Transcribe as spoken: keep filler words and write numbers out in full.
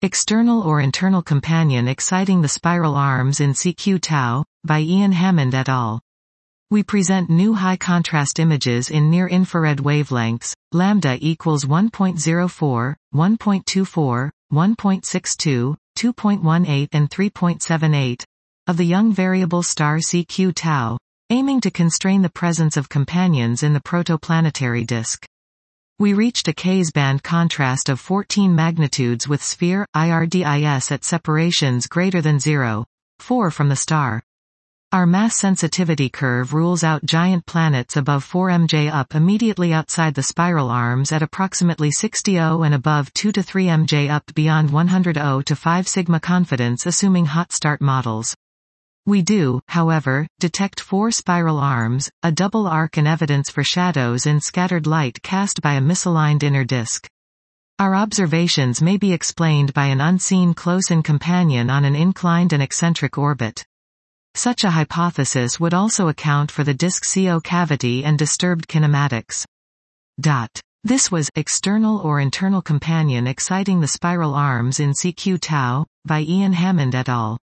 External or internal companion exciting the spiral arms in C Q tau, by Ian Hammond et al. We present new high-contrast images in near-infrared wavelengths, lambda equals one point zero four, one point two four, one point six two, two point one eight and three point seven eight, of the young variable star C Q tau, aiming to constrain the presence of companions in the protoplanetary disk. We reached a K-band contrast of fourteen magnitudes with sphere, I R D I S at separations greater than zero point four from the star. Our mass sensitivity curve rules out giant planets above four M J up immediately outside the spiral arms at approximately sixty O and above two to three M J up beyond one hundred O to five sigma confidence assuming hot start models. We do, however, detect four spiral arms, a double arc and evidence for shadows in scattered light cast by a misaligned inner disk. Our observations may be explained by an unseen close-in companion on an inclined and eccentric orbit. Such a hypothesis would also account for the disk C O cavity and disturbed kinematics. Dot. This was External or Internal Companion Exciting the Spiral Arms in C Q tau, by Ian Hammond et al.